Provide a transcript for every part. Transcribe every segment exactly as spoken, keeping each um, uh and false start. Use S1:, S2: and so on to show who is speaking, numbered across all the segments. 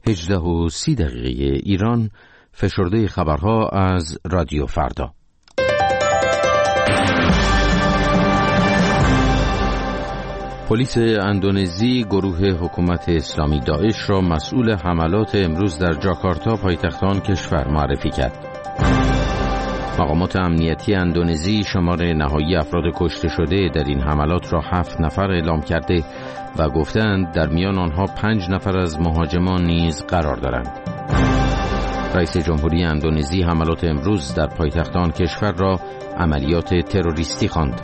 S1: هجده و سی دقیقه ایران، فشرده خبرها از رادیو فردا. پلیس اندونزی گروه حکومت اسلامی داعش را مسئول حملات امروز در جاکارتا پایتخت آن کشور معرفی کرد. مقامات امنیتی اندونزی شمار نهایی افراد کشته شده در این حملات را هفت نفر اعلام کرده و گفتند در میان آنها پنج نفر از مهاجمان نیز قرار دارند. رئیس جمهوری اندونزی حملات امروز در پایتخت آن کشور را عملیات تروریستی خواند.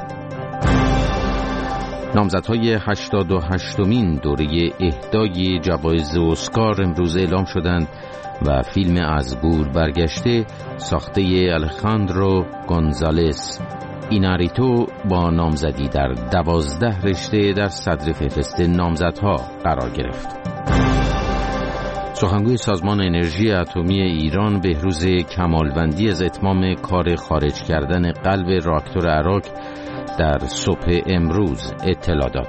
S1: نامزدهای هشتاد و هشتمین دوره اهدای جوایز اسکار امروز اعلام شدند و فیلم از گور برگشته ساخته الخاندرو گونزالس ایناریتو با نامزدی در دوازده رشته در صدر فهرست نامزدها قرار گرفت. سخنگوی سازمان انرژی اتمی ایران بهروز کمالوندی از اتمام کار خارج کردن قلب راکتور عراق در صبح امروز اطلاع داد.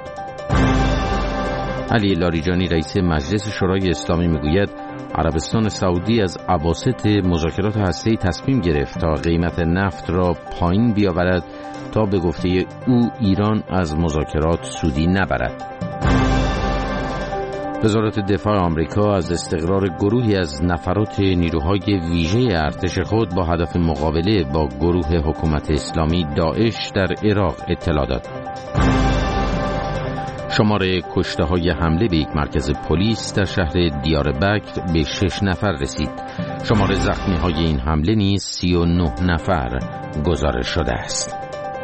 S1: علی لاریجانی رئیس مجلس شورای اسلامی میگوید عربستان سعودی از اواسط مذاکرات هسته‌ای تصمیم گرفت تا قیمت نفت را پایین بیاورد تا به گفته او ایران از مذاکرات سودی نبرد. وزارت دفاع آمریکا از استقرار گروهی از نفرات نیروهای ویژه ارتش خود با هدف مقابله با گروه حکومت اسلامی داعش در عراق اطلاع داد. شمار کشته‌های حمله به یک مرکز پلیس در شهر دیاربکر به شش نفر رسید. شمار زخمی‌های این حمله نیز سی و نه نفر گزارش شده است.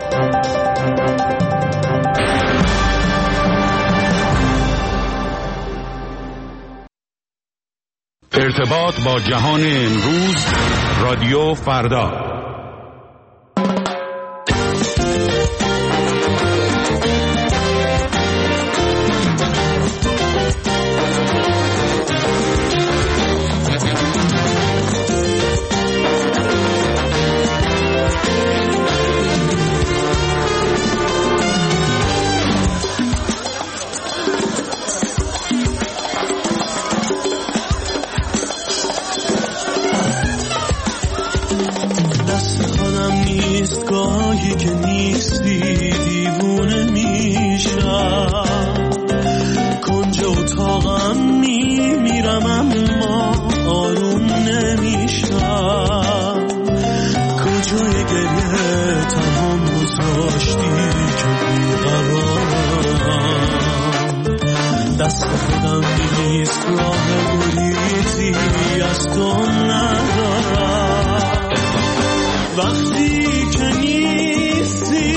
S2: ارتباط با جهان امروز، رادیو فردا.
S3: گاهی که نیستی دیوونه میشم، کنج اتاقم میمیرم اما آروم نمیشم. کجای گریه تمام گذاشتی که بیقرارم، دست خودم نیست راه گریزی از تو ندارم. وقتی که نیستی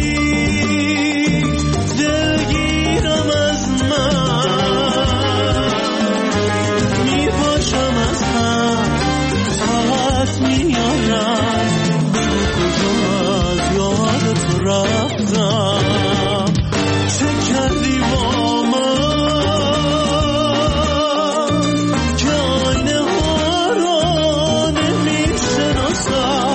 S3: دلگیرم از من، میپاشم از هم طاقت میارم، بگو کجا از یاد تو رفتم، چه کردی با من که آینه ها را نمیشناسم.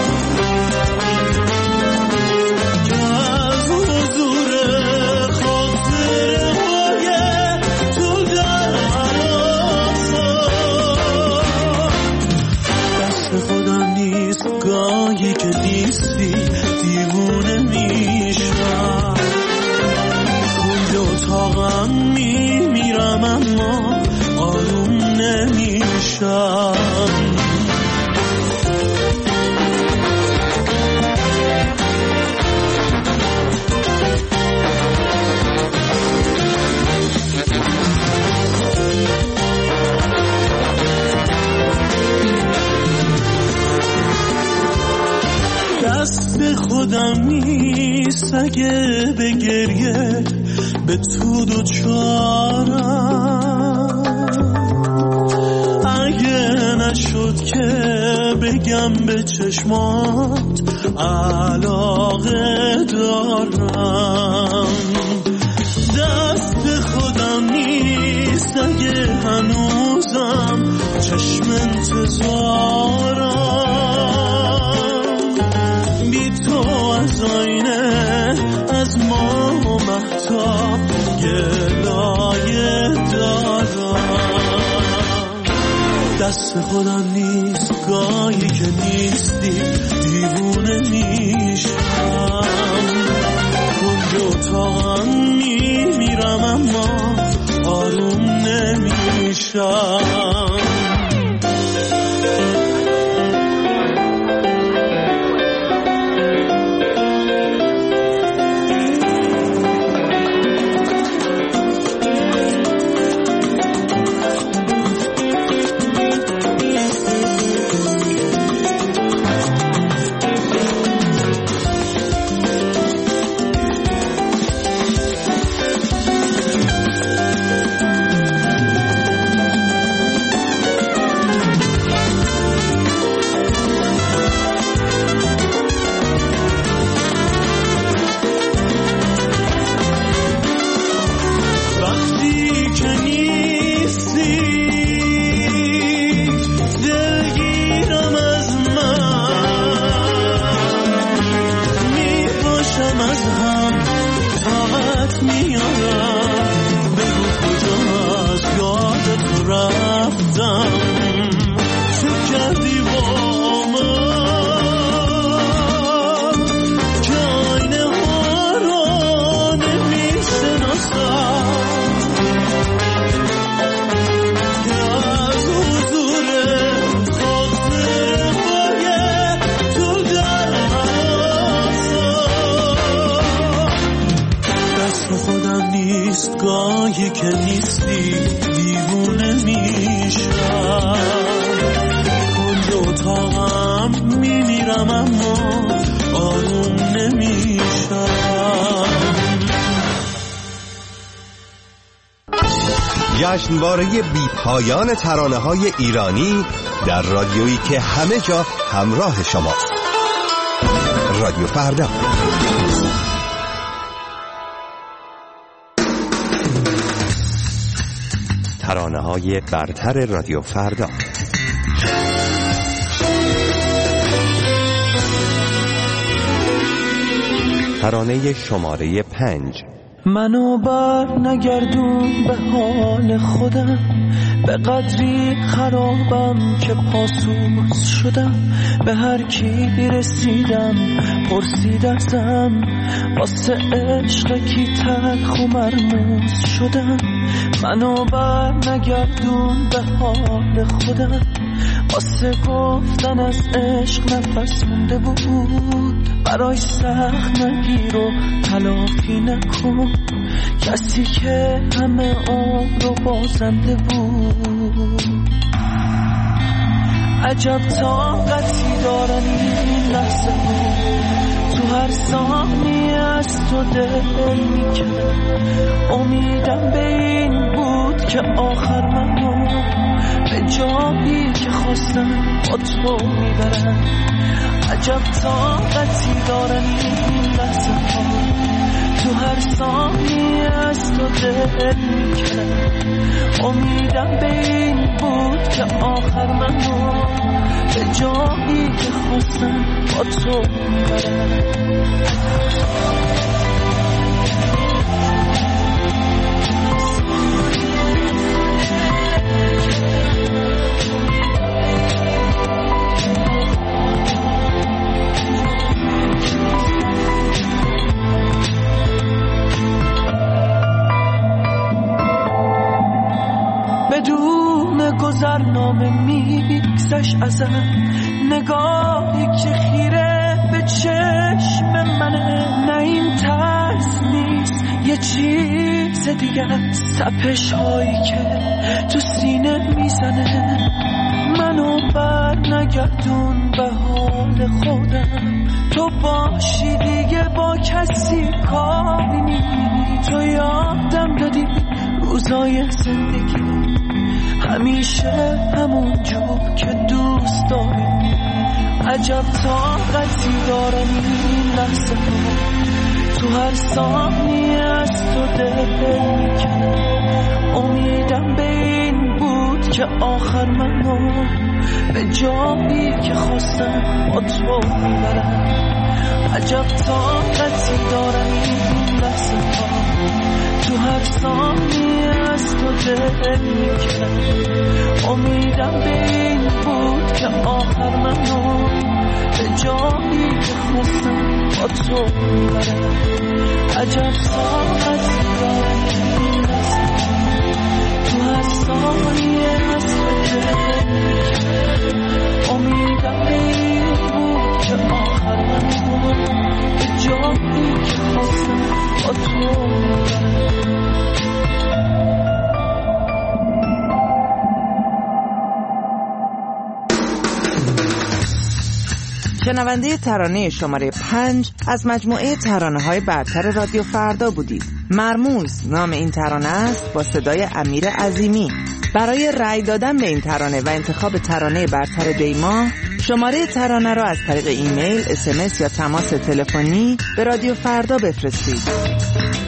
S3: گاهی که نیستی دیوونه میشم، کنج اتاقم میمیرم اما آروم نمیشم. دست خودم نیست اگه به گریه به تو دوچارم، اگه نشد که بگم به چشمات علاقه دارم. دست خودم نیست اگه هنوزم چشم انتظارم، بی تو از آینه از ما و مهتاب گلایه دارم. دست خودم نیست گاهی که نیستی دیوونه میشم کل اتاقم میمیرم اما آروم نمیشم گاهی که نیستی دیوونه میشم کل اتاقم میمیرم اما آروم نمیشم
S4: جشنواره بی پایان ترانه های ایرانی در رادیویی که همه جا همراه شماست. رادیو فردا. ترانه های برتر رادیو فردا. ترانه شماره پنج.
S3: منو بر نگردون به حال خودم، به قدری خرابم که پاسوس شدم، به هر کی رسیدم پرسید ازم، واسه عشق کی تلخ و مرموز شدم. منو بر نگردون به حال خودم، واسه گفتن از عشق نفس مونده بود، برای سخت نگیر و تلافی نکن کسی که همه عمر رو بازنده بود. عجب طاقتی دارن این لحظه بود، تو هر ثانیه از تو دل میکنه، امیدم به این بود که آخر منو به جایی که خواستم با تو میبرم. عجب طاقتی دارن این لحظه ها، تو هر ثانیه از تو دل میکنم، امیدم به این بود که آخر منو به جایی که خواستم با تو میبرم. بدون گذرنامه میگذشت ازم، نگاهی که خیره به چشم منه، نه این ترس نیست یه چیز دیگه، سپش هایی که تو سینه میزنه. منو بر نگردون به حال خودم، تو باشی دیگه با کسی کاری نی، تو یادم دادی روزای زندگی همیشه همون جو که دوست داری. عجب طاقتی دارم این لحظه ها، تو هر ثانیه از تو دل میکنم، امیدم به این بود که آخر منو به جایی که خواستم با تو میبرم. عجب طاقتی دارم این لحظه ها، تو هر ثانیه از تو دل میکنم، امیدم به آخر منو به جایی که خواستم با تو برم. عجب ساعتی دارم این لحظه تو هر ثانیه از تو امیدم به این بود که آخر منو به جایی که خواستم با تو برم.
S5: شنونده ترانه شماره پنج از مجموعه ترانه‌های برتر رادیو فردا بودید. مرموز نام این ترانه است با صدای امیر عظیمی. برای رأی دادن به این ترانه و انتخاب ترانه برتر دیما شماره ترانه را از طریق ایمیل، اس ام اس یا تماس تلفنی به رادیو فردا بفرستید.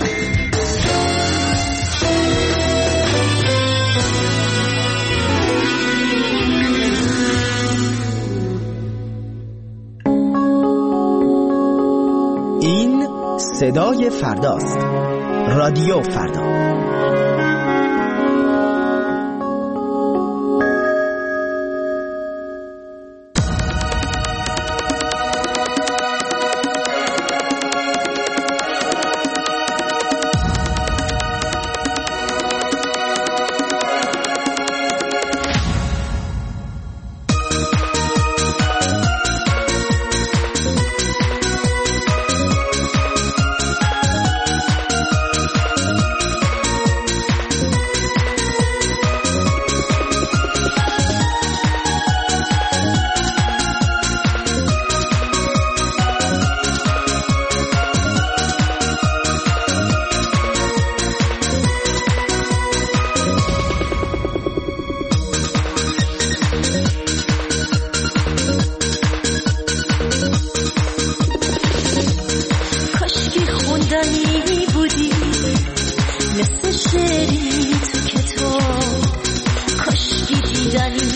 S6: صدای فرداست. رادیو فردا.
S7: مثل شعری تو کتاب، کاشکی دیدنی